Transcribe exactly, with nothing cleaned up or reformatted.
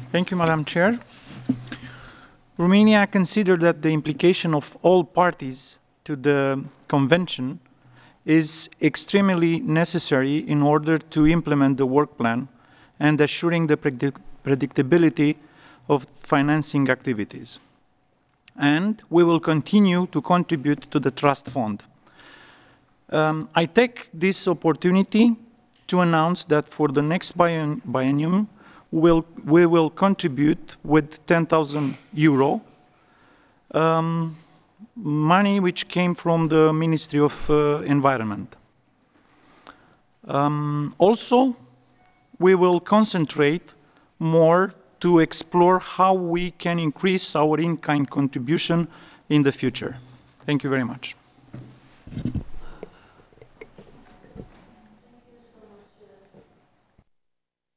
Thank you, Madam Chair. Romania considers that the implication of all parties to the Convention is extremely necessary in order to implement the work plan and assuring the predict predictability of financing activities. And we will continue to contribute to the Trust Fund. Um, I take this opportunity to announce that for the next bien biennium, we'll, we will contribute with ten thousand euro, um, money which came from the Ministry of uh, Environment. Um, also, we will concentrate more to explore how we can increase our in-kind contribution in the future. Thank you very much.